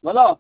Bueno,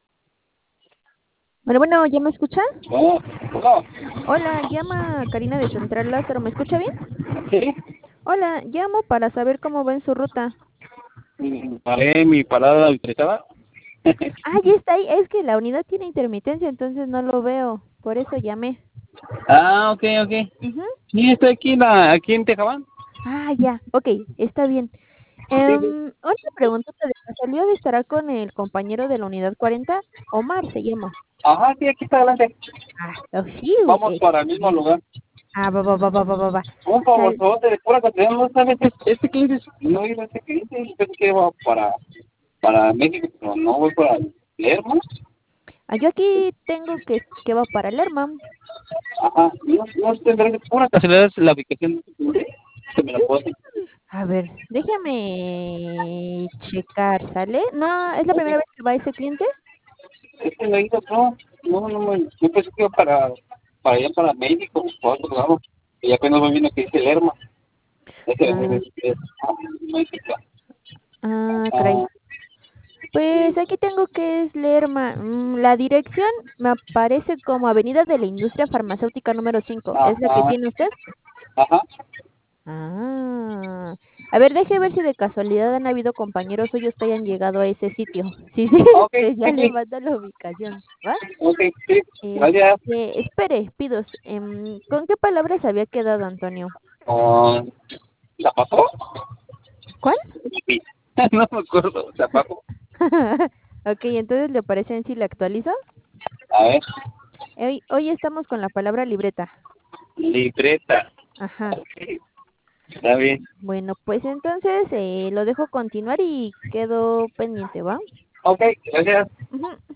Bueno, ¿ya me escucha? bueno, Hola, llama Karina de Central Lázaro, ¿me escucha bien? sí, Hola, llamo para saber cómo va en su ruta. paré mi parada autorizada. Ah, ya está ahí, es que la unidad tiene intermitencia, entonces no lo veo, por eso llamé. Ok, ok. Ujú. Sí, estoy aquí en Tejabán. Ah, ya, ok, está bien. Sí, sí. Otra pregunta, ¿de casualidad estará con el compañero de la unidad 40? Omar se llama. Ajá, sí, aquí está adelante. Ah, oh, sí, Vamos para el mismo excelente. lugar. Ah, va. Un favor, Sal- de pura casualidad, ¿no sabes? Este cliente, no iba este cliente, yo pensé que iba para México, pero no voy para Lerma. Yo aquí tengo que va para Lerma. Ajá, no tendré que pura casualidad es la ubicación de este cliente, que me la puedo decir. A ver, déjame checar, ¿sale? No, ¿es la Ok, primera vez que va ese cliente? este me dijo, yo pensé que iba para allá, para México, para otro lado. Y apenas voy viendo que dice Lerma. Ese Ah, es México. caray. Ah, Pues aquí tengo que es Lerma. La dirección me aparece como Avenida de la Industria Farmacéutica número 5. ¿Es la que ajá, tiene usted? ajá. Ah, a ver, deje ver si de casualidad han habido compañeros suyos que hayan llegado a ese sitio. Sí, sí, Ok, ya sí, le sí. mando la ubicación, ¿va? Ok, sí. Gracias. Espere, pidos, ¿con qué palabras había quedado Antonio? Con zapato. ¿Cuál? Sí. No me acuerdo. Zapato. Ok, entonces le parece en si le actualizo. A ver. Hoy estamos con la palabra libreta. Libreta. Ajá. Ok. Está bien. Bueno, pues entonces lo dejo continuar y quedo pendiente, ¿va? Ok, gracias. Ujú.